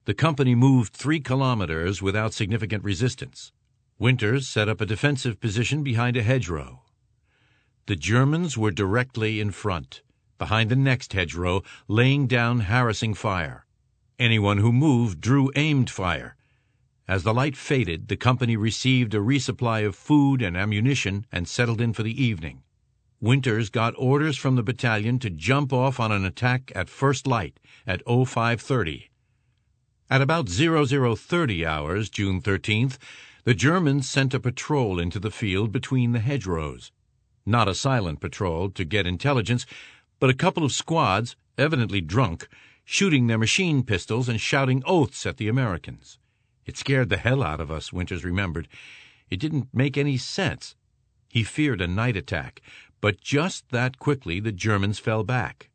The company moved 3 kilometers without significant resistance. Winters set up a defensive position behind a hedgerow. The Germans were directly in front, behind the next hedgerow, laying down harassing fire. Anyone who moved drew aimed fire. As the light faded, the company received a resupply of food and ammunition and settled in for the evening. Winters got orders from the battalion to jump off on an attack at first light at 0530. At about 0030 hours, June 13th, the Germans sent a patrol into the field between the hedgerows. Not a silent patrol to get intelligence, but a couple of squads, evidently drunk, shooting their machine pistols and shouting oaths at the Americans. It scared the hell out of us, Winters remembered. It didn't make any sense. He feared a night attack, but just that quickly the Germans fell back.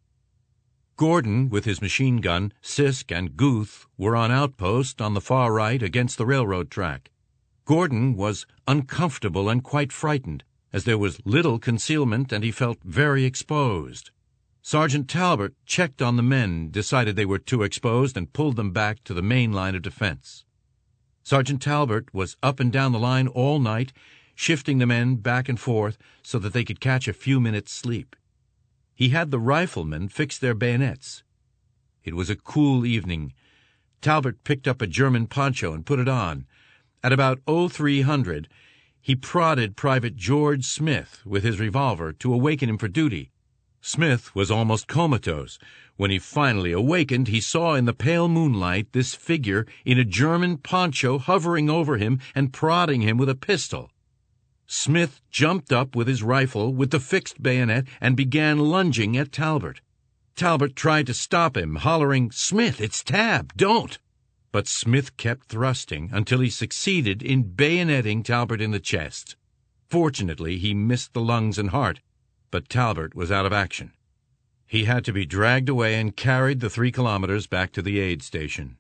Gordon, with his machine gun, Sisk, and Guth were on outpost on the far right against the railroad track. Gordon was uncomfortable and quite frightened, as there was little concealment and he felt very exposed. Sergeant Talbot checked on the men, decided they were too exposed, and pulled them back to the main line of defense. Sergeant Talbot was up and down the line all night, shifting the men back and forth so that they could catch a few minutes' sleep. He had the riflemen fix their bayonets. It was a cool evening. Talbot picked up a German poncho and put it on. At about 0300, he prodded Private George Smith with his revolver to awaken him for duty. Smith was almost comatose. When he finally awakened, he saw in the pale moonlight this figure in a German poncho hovering over him and prodding him with a pistol. Smith jumped up with his rifle with the fixed bayonet and began lunging at Talbot. Talbot tried to stop him, hollering, "Smith, it's Tab, don't!" But Smith kept thrusting until he succeeded in bayoneting Talbot in the chest. Fortunately, he missed the lungs and heart, but Talbot was out of action. He had to be dragged away and carried the 3 kilometers back to the aid station.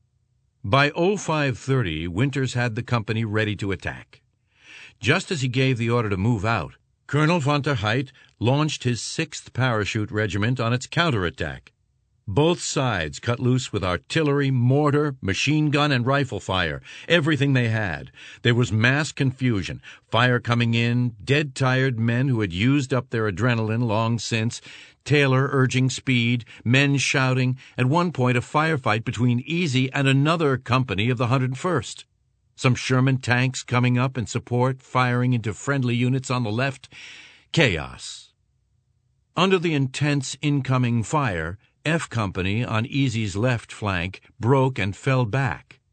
By 0530, Winters had the company ready to attack. Just as he gave the order to move out, Colonel von der Heydt launched his 6th Parachute Regiment on its counterattack. Both sides cut loose with artillery, mortar, machine gun, and rifle fire, everything they had. There was mass confusion, fire coming in, dead-tired men who had used up their adrenaline long since, Taylor urging speed, men shouting, at one point a firefight between Easy and another company of the 101st. Some Sherman tanks coming up in support, firing into friendly units on the left. Chaos. Under the intense incoming fire, F Company on Easy's left flank broke and fell back.